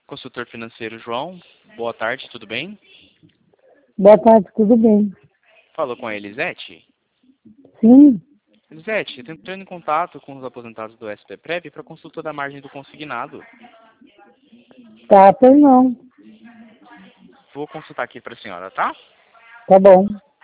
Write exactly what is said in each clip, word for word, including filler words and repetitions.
Consultor financeiro João, boa tarde, tudo bem? Boa tarde, tudo bem? Falou com a Elisete? Sim, Elisete, estou entrando em contato com os aposentados do S P Prev para consulta da margem do consignado. tá, pois não. Vou consultar aqui para a senhora, tá? Tá bom.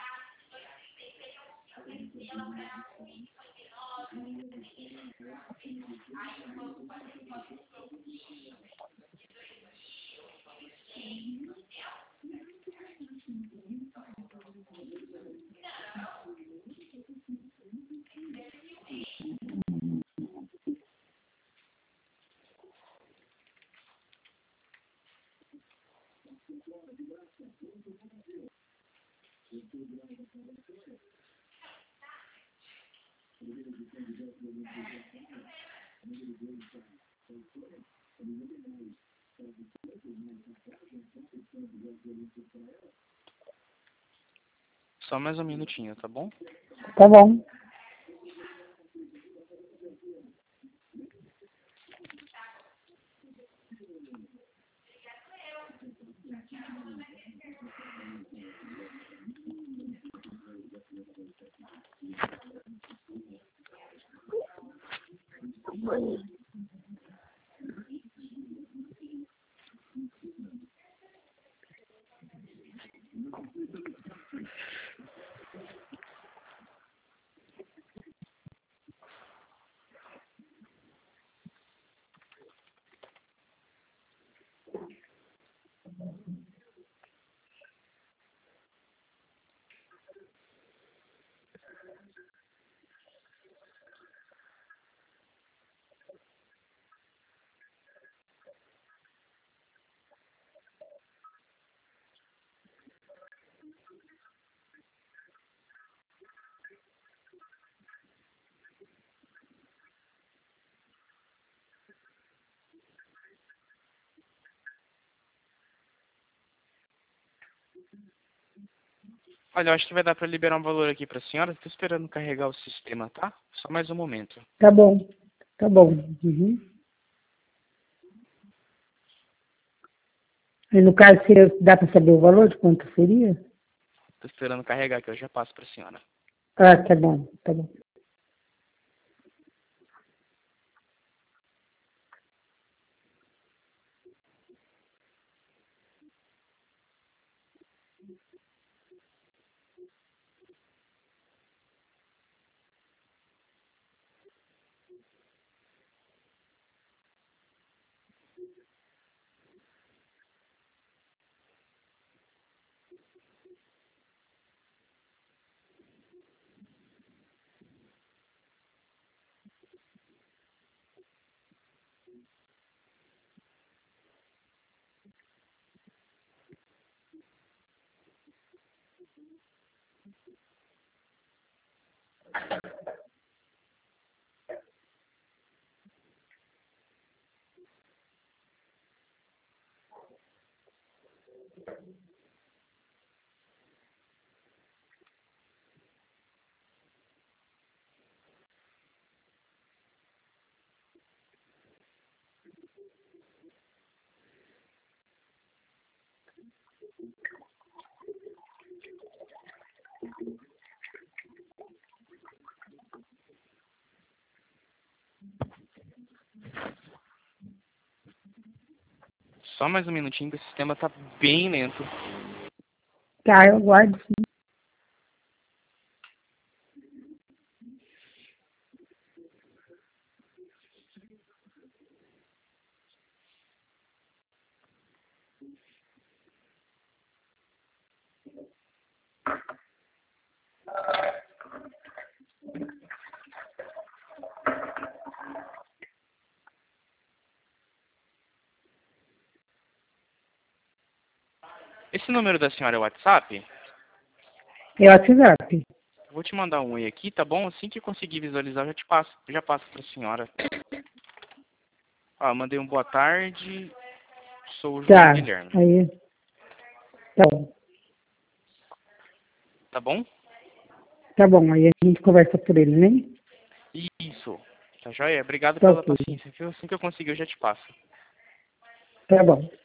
Só mais um minutinho, tá bom? Tá bom. Olha, eu acho que vai dar para liberar um valor aqui para a senhora. Estou esperando carregar o sistema, tá? Só mais um momento. Tá bom. Tá bom. Uhum. E no caso, seria, dá para saber o valor de quanto seria? Estou esperando carregar aqui, eu já passo para a senhora. Ah, tá bom. Tá bom. Só mais um minutinho que o sistema está bem lento. Tá, eu guardo sim. Esse número da senhora é o WhatsApp? É o WhatsApp. Vou te mandar um oi aqui, tá bom? Assim que eu conseguir visualizar, eu já te passo, já passo para a senhora. Ó, mandei um boa tarde. Sou o João Tá. Guilherme. Aí. Tá bom. Tá bom? Tá bom. Aí a gente conversa por ele, né? Isso. Tá joia? Obrigado Tá pela ok. paciência, viu? Assim que eu conseguir, eu já te passo. Tá bom.